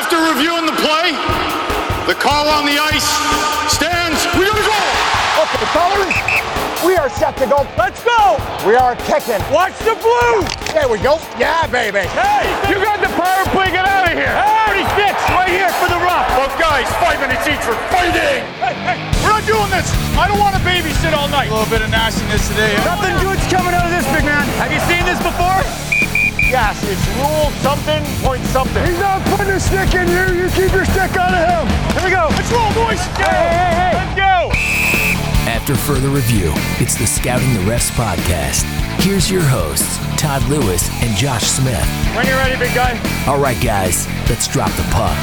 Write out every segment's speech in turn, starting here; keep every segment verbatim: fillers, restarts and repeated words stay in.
After reviewing the play, the call on the ice stands. We gotta go! Okay, fellas, we are set to go. Let's go! We are kicking. Watch the blue! There we go. Yeah, baby. Hey, you got the power play. Get out of here. thirty-six, right here for the rough. Well, guys, five minutes each for fighting. Hey, hey, we're not doing this. I don't want to babysit all night. A little bit of nastiness today. Huh? Nothing good's coming out of this, big man. Have you seen this before? Yes, it's rule something, point something. He's not putting a stick in you. You keep your stick out of him. Here we go. Let's roll, boys. Go. Hey, hey, hey. Let's go. After further review, it's the Scouting the Refs podcast. Here's your hosts, Todd Lewis and Josh Smith. When you're ready, big guy. All right, guys, let's drop the puck.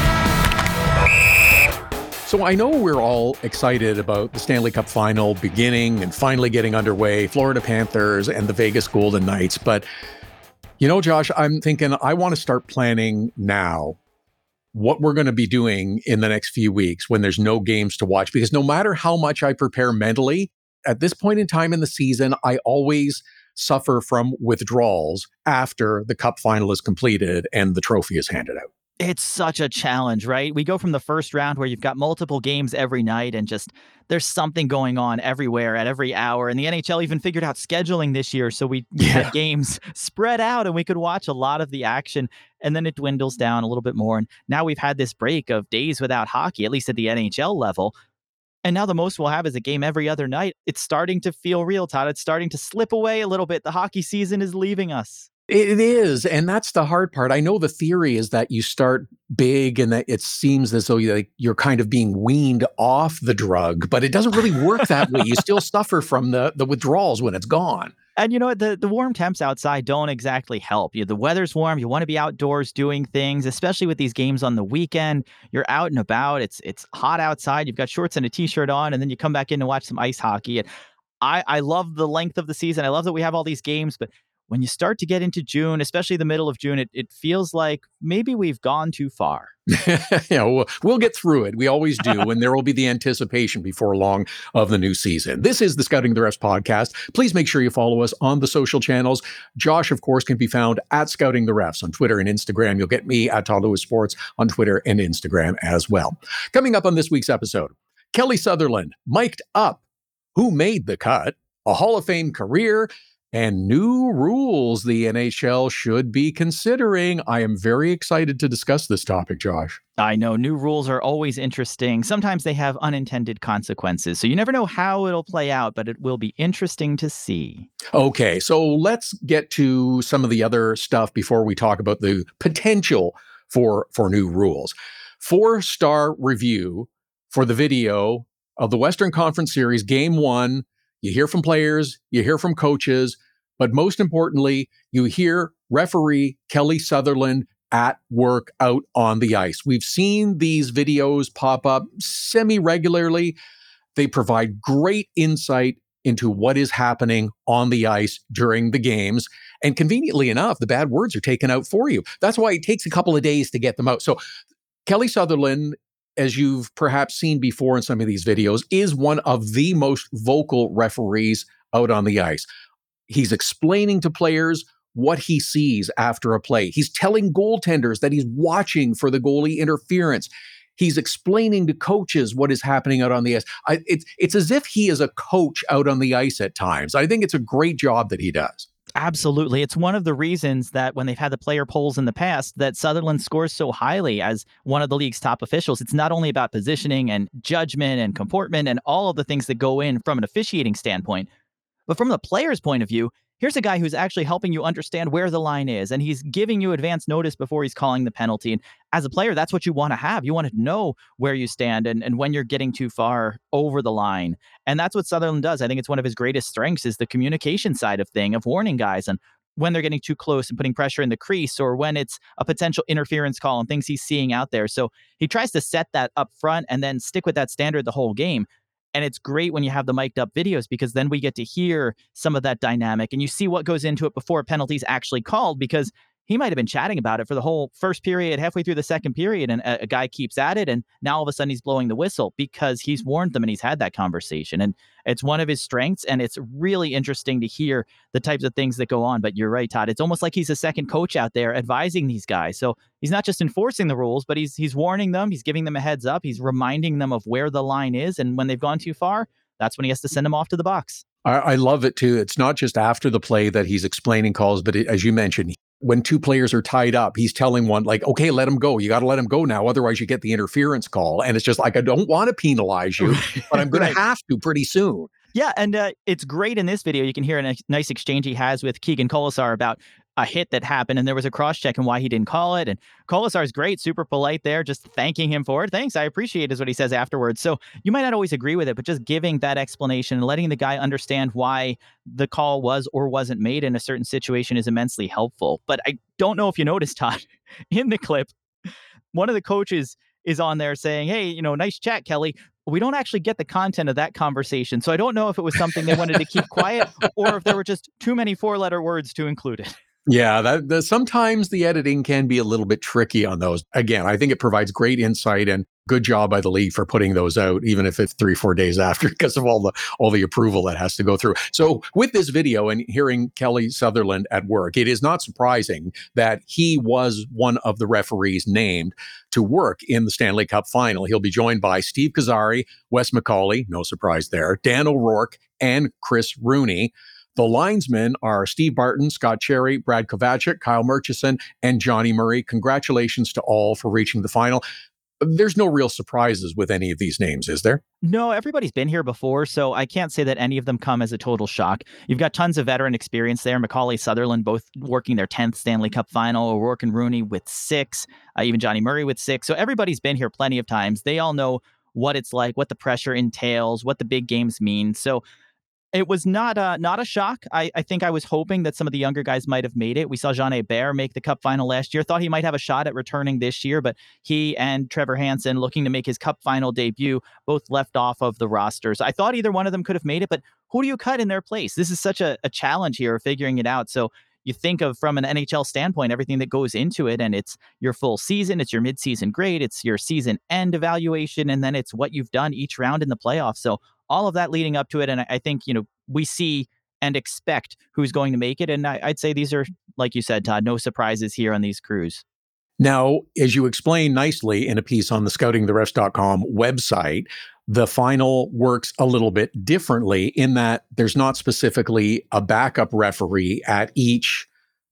So I know we're all excited about the Stanley Cup final beginning and finally getting underway, Florida Panthers and the Vegas Golden Knights. But, you know, Josh, I'm thinking I want to start planning now what we're going to be doing in the next few weeks when there's no games to watch, because no matter how much I prepare mentally, at this point in time in the season, I always suffer from withdrawals after the Cup final is completed and the trophy is handed out. It's such a challenge, right? We go from the first round where you've got multiple games every night and just there's something going on everywhere at every hour. And the N H L even figured out scheduling this year. So we Yeah. get games spread out and we could watch a lot of the action. And then it dwindles down a little bit more. And now we've had this break of days without hockey, at least at the N H L level. And now the most we'll have is a game every other night. It's starting to feel real, Todd. It's starting to slip away a little bit. The hockey season is leaving us. It is. And that's the hard part. I know the theory is that you start big and that it seems as though you're, like, you're kind of being weaned off the drug, but it doesn't really work that way. You still suffer from the, the withdrawals when it's gone. And you know what? The, the warm temps outside don't exactly help. You, the weather's warm. You want to be outdoors doing things, especially with these games on the weekend. You're out and about. It's it's hot outside. You've got shorts and a T-shirt on, and then you come back in to watch some ice hockey. And I, I love the length of the season. I love that we have all these games, but when you start to get into June, especially the middle of June, it, it feels like maybe we've gone too far. Yeah, we'll, we'll get through it. We always do. And there will be the anticipation before long of the new season. This is the Scouting the Refs podcast. Please make sure you follow us on the social channels. Josh, of course, can be found at Scouting the Refs on Twitter and Instagram. You'll get me at Todd Lewis Sports on Twitter and Instagram as well. Coming up on this week's episode, Kelly Sutherland, mic'd up. Who made the cut? A Hall of Fame career, and new rules the N H L should be considering. I am very excited to discuss this topic, Josh. I know new rules are always interesting. Sometimes they have unintended consequences. So you never know how it'll play out, but it will be interesting to see. Okay, so let's get to some of the other stuff before we talk about the potential for, for new rules. Four-star review for the video of the Western Conference Series, Game One. You hear from players, you hear from coaches, but most importantly, you hear referee Kelly Sutherland at work out on the ice. We've seen these videos pop up semi-regularly. They provide great insight into what is happening on the ice during the games. And conveniently enough, the bad words are taken out for you. That's why it takes a couple of days to get them out. So Kelly Sutherland, as you've perhaps seen before in some of these videos, is one of the most vocal referees out on the ice. He's explaining to players what he sees after a play. He's telling goaltenders that he's watching for the goalie interference. He's explaining to coaches what is happening out on the ice. I, it's, it's as if he is a coach out on the ice at times. I think it's a great job that he does. Absolutely. It's one of the reasons that when they've had the player polls in the past, that Sutherland scores so highly as one of the league's top officials. It's not only about positioning and judgment and comportment and all of the things that go in from an officiating standpoint, but from the player's point of view, here's a guy who's actually helping you understand where the line is, and he's giving you advance notice before he's calling the penalty. And as a player, that's what you want to have. You want to know where you stand and, and when you're getting too far over the line. And that's what Sutherland does. I think it's one of his greatest strengths is the communication side of thing, of warning guys and when they're getting too close and putting pressure in the crease, or when it's a potential interference call and things he's seeing out there. So he tries to set that up front and then stick with that standard the whole game. And it's great when you have the mic'd up videos, because then we get to hear some of that dynamic and you see what goes into it before a penalty is actually called, because he might have been chatting about it for the whole first period, halfway through the second period, and a, a guy keeps at it, and now all of a sudden he's blowing the whistle because he's warned them and he's had that conversation. And it's one of his strengths, and it's really interesting to hear the types of things that go on. But you're right, Todd. It's almost like he's a second coach out there advising these guys. So he's not just enforcing the rules, but he's he's warning them, he's giving them a heads up, he's reminding them of where the line is, and when they've gone too far, that's when he has to send them off to the box. I, I love it too. It's not just after the play that he's explaining calls, but it, as you mentioned, when two players are tied up, he's telling one like, okay, let him go. You got to let him go now. Otherwise you get the interference call. And it's just like, I don't want to penalize you, but I'm going Right. to have to pretty soon. Yeah, and uh, it's great in this video. You can hear a nice, nice exchange he has with Keegan Colasar about a hit that happened, and there was a cross-check and why he didn't call it. And Colasar's great, super polite there, just thanking him for it. Thanks, I appreciate it, is what he says afterwards. So you might not always agree with it, but just giving that explanation and letting the guy understand why the call was or wasn't made in a certain situation is immensely helpful. But I don't know if you noticed, Todd, in the clip, one of the coaches is on there saying, hey, you know, nice chat, Kelly. We don't actually get the content of that conversation. So I don't know if it was something they wanted to keep quiet or if there were just too many four-letter words to include it. Yeah, that, that sometimes the editing can be a little bit tricky on those. Again, I think it provides great insight, and good job by the league for putting those out, even if it's three, four days after, because of all the all the approval that has to go through. So with this video and hearing Kelly Sutherland at work, it is not surprising that he was one of the referees named to work in the Stanley Cup final. He'll be joined by Steve Kazari, Wes McCauley, no surprise there, Dan O'Rourke, and Chris Rooney. The linesmen are Steve Barton, Scott Cherry, Brad Kovacic, Kyle Murchison, and Johnny Murray. Congratulations to all for reaching the final. There's no real surprises with any of these names, is there? No, everybody's been here before, so I can't say that any of them come as a total shock. You've got tons of veteran experience there. McCauley, Sutherland, both working their tenth Stanley Cup final. O'Rourke and Rooney with six, uh, even Johnny Murray with six. So everybody's been here plenty of times. They all know what it's like, what the pressure entails, what the big games mean. So it was not uh, not a shock. I, I think I was hoping that some of the younger guys might have made it. We saw Jean Hebert make the Cup final last year. Thought he might have a shot at returning this year, but he and Trevor Hansen, looking to make his Cup final debut, both left off of the rosters. I thought either one of them could have made it, but who do you cut in their place? This is such a, a challenge here of figuring it out. So you think of, from an N H L standpoint, everything that goes into it, and it's your full season, it's your midseason grade, it's your season end evaluation, and then it's what you've done each round in the playoffs. So all of that leading up to it. And I, I think, you know, we see and expect who's going to make it. And I, I'd say these are, like you said, Todd, no surprises here on these crews. Now, as you explained nicely in a piece on the scouting the refs dot com website, the final works a little bit differently in that there's not specifically a backup referee at each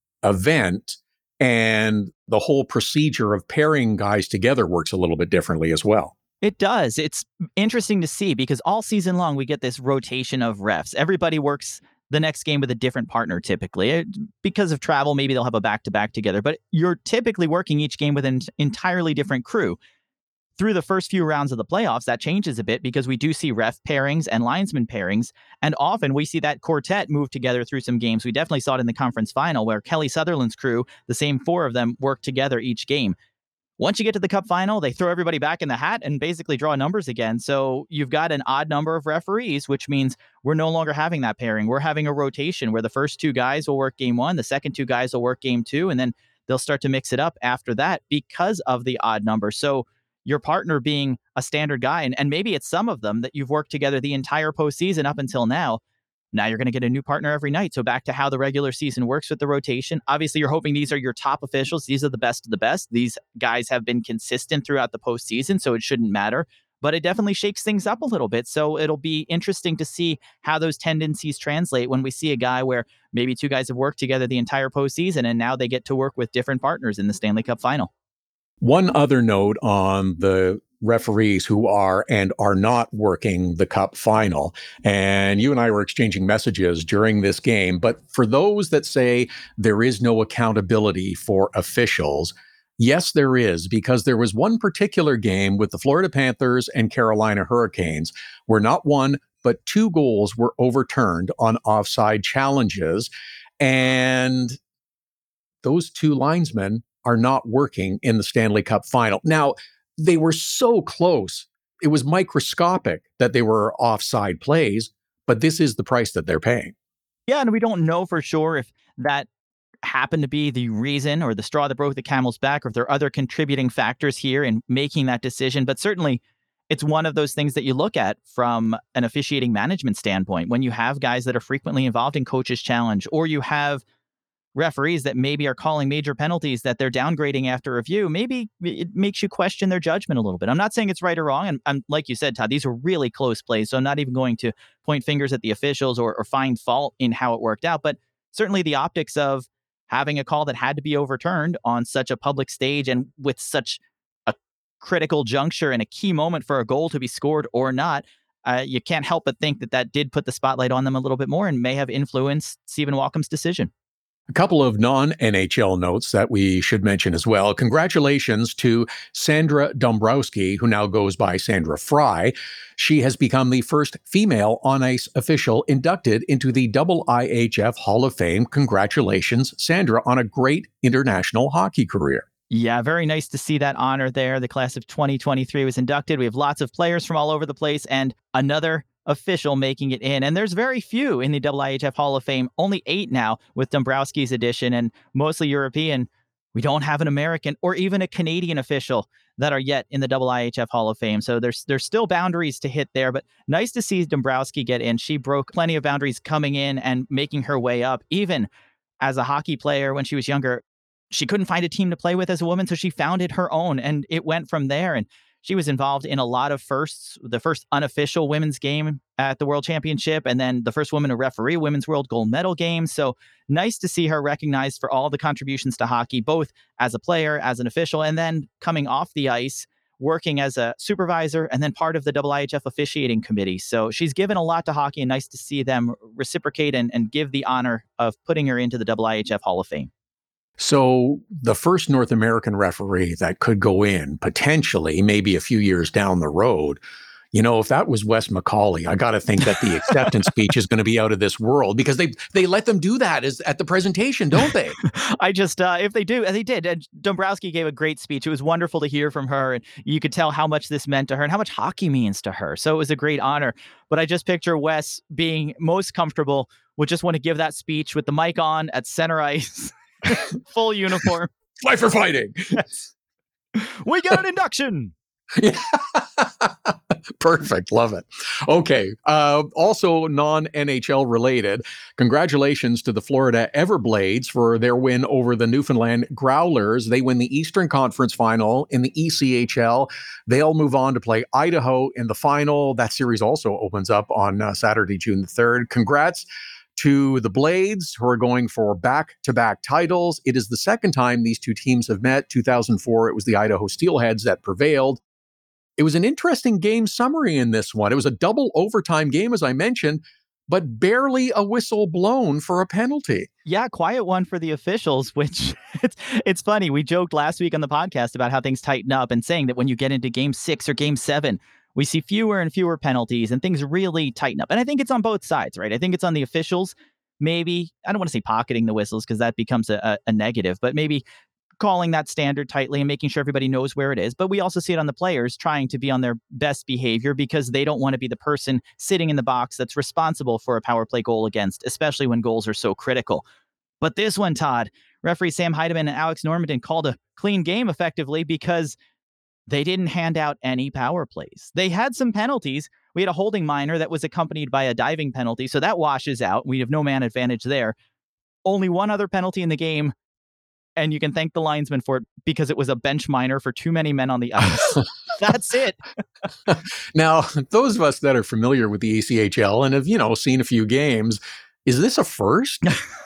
event, and the whole procedure of pairing guys together works a little bit differently as well. It does. It's interesting to see because all season long we get this rotation of refs. Everybody works the next game with a different partner typically. It, because of travel, maybe they'll have a back-to-back together, but you're typically working each game with an entirely different crew. Through the first few rounds of the playoffs, that changes a bit because we do see ref pairings and linesman pairings, and often we see that quartet move together through some games. We definitely saw it in the conference final where Kelly Sutherland's crew, the same four of them, work together each game. Once you get to the Cup final, they throw everybody back in the hat and basically draw numbers again. So you've got an odd number of referees, which means we're no longer having that pairing. We're having a rotation where the first two guys will work game one, the second two guys will work game two, and then they'll start to mix it up after that because of the odd number. So your partner being a standard guy, and, and maybe it's some of them that you've worked together the entire postseason up until now. Now you're going to get a new partner every night. So back to how the regular season works with the rotation. Obviously, you're hoping these are your top officials. These are the best of the best. These guys have been consistent throughout the postseason, so it shouldn't matter. But it definitely shakes things up a little bit. So it'll be interesting to see how those tendencies translate when we see a guy where maybe two guys have worked together the entire postseason, and now they get to work with different partners in the Stanley Cup final. One other note on the referees who are and are not working the Cup final. And you and I were exchanging messages during this game. But for those that say there is no accountability for officials, yes, there is, because there was one particular game with the Florida Panthers and Carolina Hurricanes where not one, but two goals were overturned on offside challenges. And those two linesmen are not working in the Stanley Cup final. Now, they were so close. It was microscopic that they were offside plays, but this is the price that they're paying. Yeah, and we don't know for sure if that happen to be the reason or the straw that broke the camel's back, or if there are other contributing factors here in making that decision. But certainly it's one of those things that you look at from an officiating management standpoint. When you have guys that are frequently involved in coach's challenge, or you have referees that maybe are calling major penalties that they're downgrading after review, maybe it makes you question their judgment a little bit. I'm not saying it's right or wrong. And I'm, like you said, Todd, these are really close plays. So I'm not even going to point fingers at the officials or, or find fault in how it worked out. But certainly the optics of having a call that had to be overturned on such a public stage and with such a critical juncture and a key moment for a goal to be scored or not, uh, you can't help but think that that did put the spotlight on them a little bit more and may have influenced Stephen Walkom's decision. A couple of non-N H L notes that we should mention as well. Congratulations to Sandra Dombrowski, who now goes by Sandra Fry. She has become the first female on-ice official inducted into the I I H F Hall of Fame. Congratulations, Sandra, on a great international hockey career. Yeah, very nice to see that honor there. The class of twenty twenty-three was inducted. We have lots of players from all over the place and another official making it in. And there's very few in the I I H F Hall of Fame, only eight now with Dombrowski's addition, and mostly European. We don't have an American or even a Canadian official that are yet in the I I H F Hall of Fame. So there's there's still boundaries to hit there, but nice to see Dombrowski get in. She broke plenty of boundaries coming in and making her way up. Even as a hockey player when she was younger, she couldn't find a team to play with as a woman, so she founded her own, and it went from there. And she was involved in a lot of firsts, the first unofficial women's game at the World Championship, and then the first woman to referee women's world gold medal game. So nice to see her recognized for all the contributions to hockey, both as a player, as an official, and then coming off the ice, working as a supervisor, and then part of the I I H F officiating committee. So she's given a lot to hockey, and nice to see them reciprocate and, and give the honor of putting her into the I I H F Hall of Fame. So the first North American referee that could go in potentially maybe a few years down the road, you know, if that was Wes McCauley, I got to think that the acceptance speech is going to be out of this world, because they they let them do that as, at the presentation, don't they? I just, uh, if they do, and they did. And Dombrowski gave a great speech. It was wonderful to hear from her, and you could tell how much this meant to her and how much hockey means to her. So it was a great honor. But I just picture Wes being most comfortable, would just want to give that speech with the mic on at center ice. Full uniform. Fight for fighting. Yes. We get an induction. Perfect. Love it. Okay. Uh, also non-N H L related, congratulations to the Florida Everblades for their win over the Newfoundland Growlers. They win the Eastern Conference Final in the E C H L. They'll move on to play Idaho in the final. That series also opens up on uh, Saturday, June the third. Congrats to the Blades, who are going for back-to-back titles. It is the second time these two teams have met. two thousand four, it was the Idaho Steelheads that prevailed. It was an interesting game summary in this one. It was a double overtime game, as I mentioned, but barely a whistle blown for a penalty. Yeah, quiet one for the officials, which it's, it's funny. We joked last week on the podcast about how things tighten up and saying that when you get into game six or game seven, we see fewer and fewer penalties and things really tighten up. And I think it's on both sides, right? I think it's on the officials, maybe, I don't want to say pocketing the whistles because that becomes a, a, a negative, but maybe calling that standard tightly and making sure everybody knows where it is. But we also see it on the players trying to be on their best behavior because they don't want to be the person sitting in the box that's responsible for a power play goal against, especially when goals are so critical. But this one, Todd, referee Sam Heideman and Alex Normandin called a clean game effectively because they didn't hand out any power plays. They had some penalties. We had a holding minor that was accompanied by a diving penalty, so that washes out. We have no man advantage there. Only one other penalty in the game, and you can thank the linesman for it because it was a bench minor for too many men on the ice. That's it. Now, those of us that are familiar with the E C H L and have, you know, seen a few games, is this a first?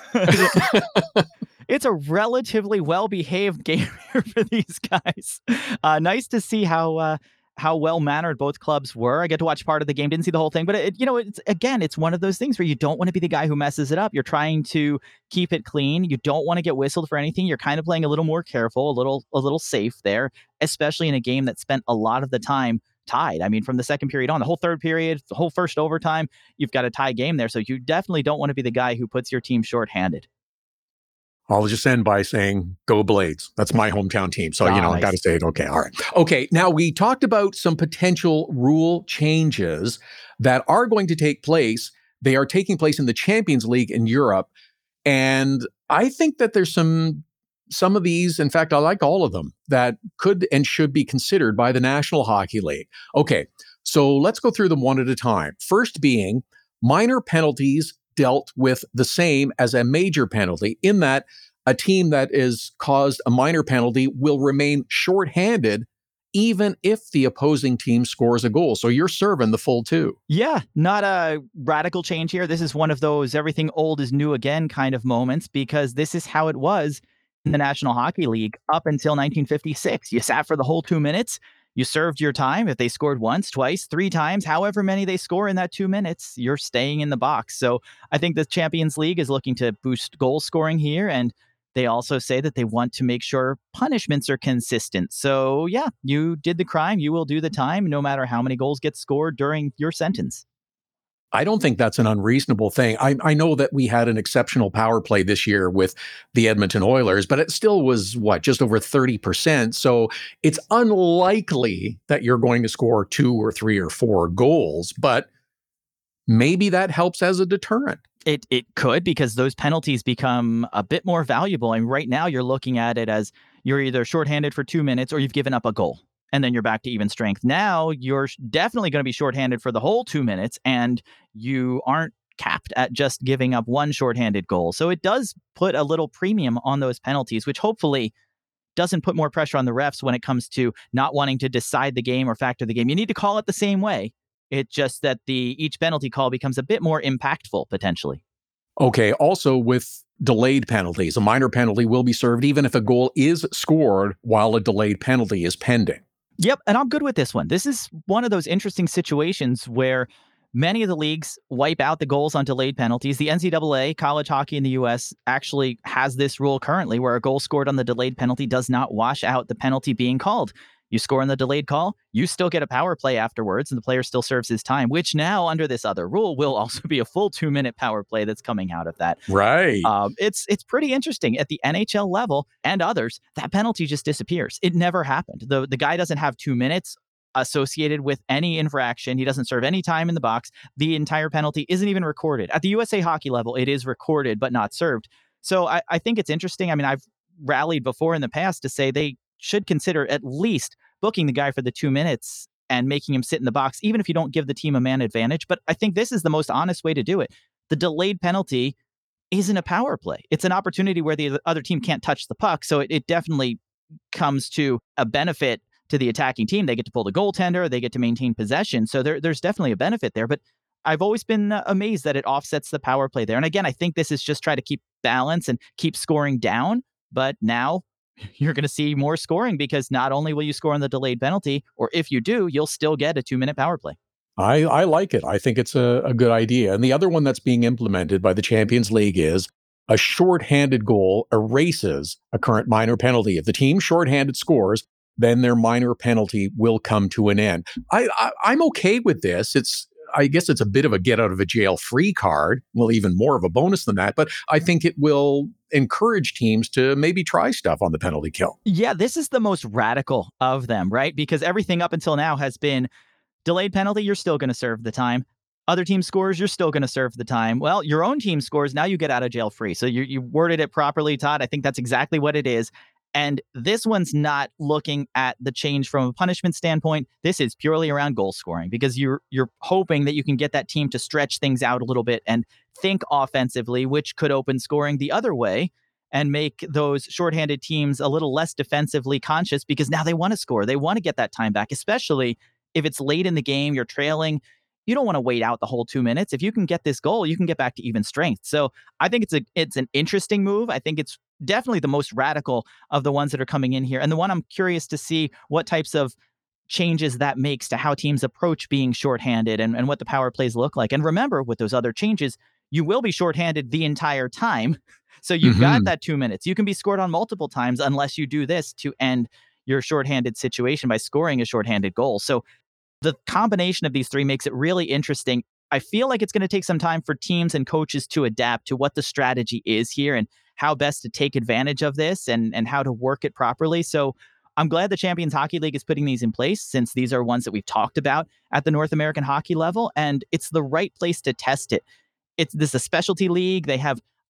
It's a relatively well-behaved game here for these guys. Uh, nice to see how uh, how well-mannered both clubs were. I get to watch part of the game, didn't see the whole thing, but it, you know, it's again, it's one of those things where you don't want to be the guy who messes it up. You're trying to keep it clean. You don't want to get whistled for anything. You're kind of playing a little more careful, a little a little safe there, especially in a game that spent a lot of the time tied. I mean, from the second period on, the whole third period, the whole first overtime, you've got a tie game there. So you definitely don't want to be the guy who puts your team shorthanded. I'll just end by saying, go Blades. That's my hometown team. So, oh, you know, nice. I got to say it. Okay. All right. Okay. Now, we talked about some potential rule changes that are going to take place. They are taking place in the Champions League in Europe. And I think that there's some some of these, in fact, I like all of them, that could and should be considered by the National Hockey League. Okay, so let's go through them one at a time. First being minor penalties dealt with the same as a major penalty, in that a team that is caused a minor penalty will remain shorthanded even if the opposing team scores a goal. So you're serving the full two. Yeah, not a radical change here. This is one of those everything old is new again kind of moments, because this is how it was in the National Hockey League up until nineteen fifty-six. You sat for the whole two minutes. You served your time. If they scored once, twice, three times, however many they score in that two minutes, you're staying in the box. So I think the Champions League is looking to boost goal scoring here, and they also say that they want to make sure punishments are consistent. So yeah, you did the crime, you will do the time, no matter how many goals get scored during your sentence. I don't think that's an unreasonable thing. I, I know that we had an exceptional power play this year with the Edmonton Oilers, but it still was, what, just over thirty percent. So it's unlikely that you're going to score two or three or four goals, but maybe that helps as a deterrent. It it could, because those penalties become a bit more valuable. And right now you're looking at it as you're either shorthanded for two minutes or you've given up a goal, and then you're back to even strength. Now you're definitely going to be shorthanded for the whole two minutes, and you aren't capped at just giving up one shorthanded goal. So it does put a little premium on those penalties, which hopefully doesn't put more pressure on the refs when it comes to not wanting to decide the game or factor the game. You need to call it the same way. It's just that the each penalty call becomes a bit more impactful, potentially. Okay, also with delayed penalties, a minor penalty will be served even if a goal is scored while a delayed penalty is pending. Yep, and I'm good with this one. This is one of those interesting situations where many of the leagues wipe out the goals on delayed penalties. The N C double A, college hockey in the U S, actually has this rule currently where a goal scored on the delayed penalty does not wash out the penalty being called. You score on the delayed call, you still get a power play afterwards, and the player still serves his time, which now, under this other rule, will also be a full two-minute power play that's coming out of that. Right. Um, it's it's pretty interesting. At the N H L level and others, that penalty just disappears. It never happened. The, the guy doesn't have two minutes associated with any infraction. He doesn't serve any time in the box. The entire penalty isn't even recorded. At the U S A Hockey level, it is recorded but not served. So I, I think it's interesting. I mean, I've rallied before in the past to say they should consider at least booking the guy for the two minutes and making him sit in the box, even if you don't give the team a man advantage. But I think this is the most honest way to do it. The delayed penalty isn't a power play. It's an opportunity where the other team can't touch the puck. So it, it definitely comes to a benefit to the attacking team. They get to pull the goaltender. They get to maintain possession. So there, there's definitely a benefit there. But I've always been uh, amazed that it offsets the power play there. And again, I think this is just try to keep balance and keep scoring down. But now you're going to see more scoring, because not only will you score on the delayed penalty, or if you do, you'll still get a two-minute power play. I, I like it. I think it's a, a good idea. And the other one that's being implemented by the Champions League is a shorthanded goal erases a current minor penalty. If the team shorthanded scores, then their minor penalty will come to an end. I, I, I'm okay with this. It's I guess it's a bit of a get out of a jail free card. Well, even more of a bonus than that. But I think it will encourage teams to maybe try stuff on the penalty kill. Yeah, this is the most radical of them, right? Because everything up until now has been delayed penalty, you're still going to serve the time. Other team scores, you're still going to serve the time. Well, your own team scores, now you get out of jail free. So you, you worded it properly, Todd. I think that's exactly what it is. And this one's not looking at the change from a punishment standpoint. This is purely around goal scoring, because you're you're hoping that you can get that team to stretch things out a little bit and think offensively, which could open scoring the other way and make those shorthanded teams a little less defensively conscious, because now they want to score. They want to get that time back, especially if it's late in the game, you're trailing. You don't want to wait out the whole two minutes. If you can get this goal, you can get back to even strength. So I think it's a it's an interesting move. I think it's definitely the most radical of the ones that are coming in here. And the one I'm curious to see what types of changes that makes to how teams approach being shorthanded and, and what the power plays look like. And remember, with those other changes, you will be shorthanded the entire time. So you've mm-hmm. got that two minutes. You can be scored on multiple times unless you do this to end your shorthanded situation by scoring a shorthanded goal. So the combination of these three makes it really interesting. I feel like it's going to take some time for teams and coaches to adapt to what the strategy is here and how best to take advantage of this and, and how to work it properly. So I'm glad the Champions Hockey League is putting these in place, since these are ones that we've talked about at the North American hockey level, and it's the right place to test it. It's this is a specialty league. They have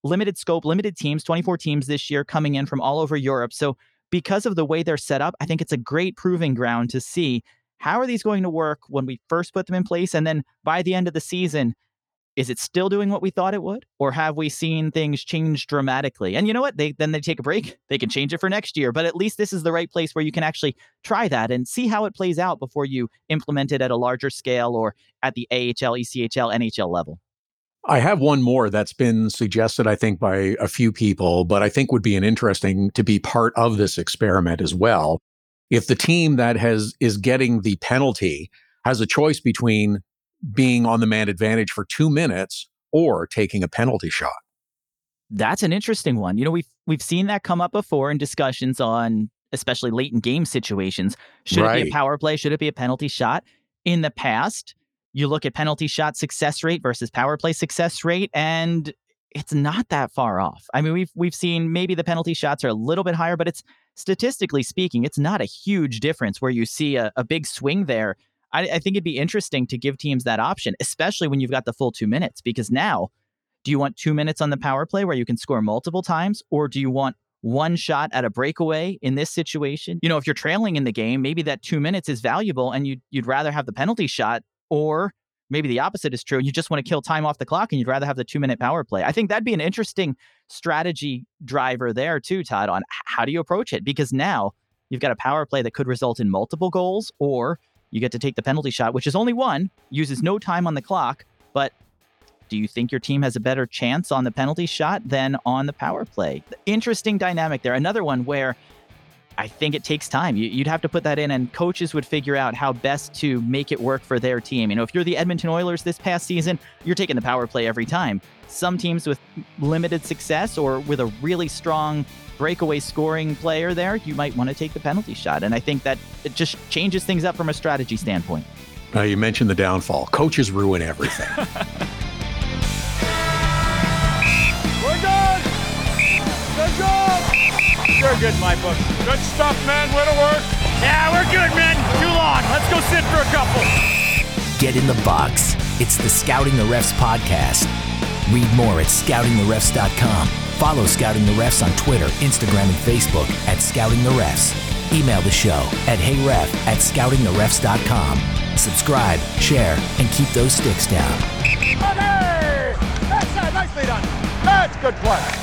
limited scope, limited teams, twenty-four teams this year coming in from all over Europe. So because of the way they're set up, I think it's a great proving ground to see how are these going to work when we first put them in place. And then by the end of the season, is it still doing what we thought it would? Or have we seen things change dramatically? And you know what? They then they take a break. They can change it for next year. But at least this is the right place where you can actually try that and see how it plays out before you implement it at a larger scale or at the A H L, E C H L, N H L level. I have one more that's been suggested, I think, by a few people, but I think would be an interesting to be part of this experiment as well. If the team that has is getting the penalty has a choice between being on the man advantage for two minutes or taking a penalty shot. That's an interesting one. You know, we've we've seen that come up before in discussions on especially late in game situations. Should Right. it be a power play? Should it be a penalty shot? In the past, you look at penalty shot success rate versus power play success rate, and it's not that far off. I mean, we've we've seen maybe the penalty shots are a little bit higher, but it's statistically speaking, it's not a huge difference where you see a, a big swing there. I, I think it'd be interesting to give teams that option, especially when you've got the full two minutes, because now, do you want two minutes on the power play where you can score multiple times, or do you want one shot at a breakaway in this situation? You know, if you're trailing in the game, maybe that two minutes is valuable and you'd, you'd rather have the penalty shot, or maybe the opposite is true. You just want to kill time off the clock and you'd rather have the two minute power play. I think that'd be an interesting strategy driver there too, Todd, on how do you approach it? Because now you've got a power play that could result in multiple goals, or you get to take the penalty shot, which is only one, uses no time on the clock. But do you think your team has a better chance on the penalty shot than on the power play? Interesting dynamic there. Another one where I think it takes time. You'd have to put that in, and coaches would figure out how best to make it work for their team. You know, if you're the Edmonton Oilers this past season, you're taking the power play every time. Some teams with limited success or with a really strong breakaway scoring player there, you might want to take the penalty shot. And I think that it just changes things up from a strategy standpoint. Uh, you mentioned the downfall. Coaches ruin everything. We're good. Good job. You're good in my book. Good stuff, man. Way to work. Yeah, we're good, man. Too long. Let's go sit for a couple. Get in the box. It's the Scouting the Refs podcast. Read more at scouting the refs dot com. Follow Scouting the Refs on Twitter, Instagram, and Facebook at Scouting the Refs. Email the show at heyref at scouting the refs dot com. Subscribe, share, and keep those sticks down. Okay. That's uh, nicely done. That's good play.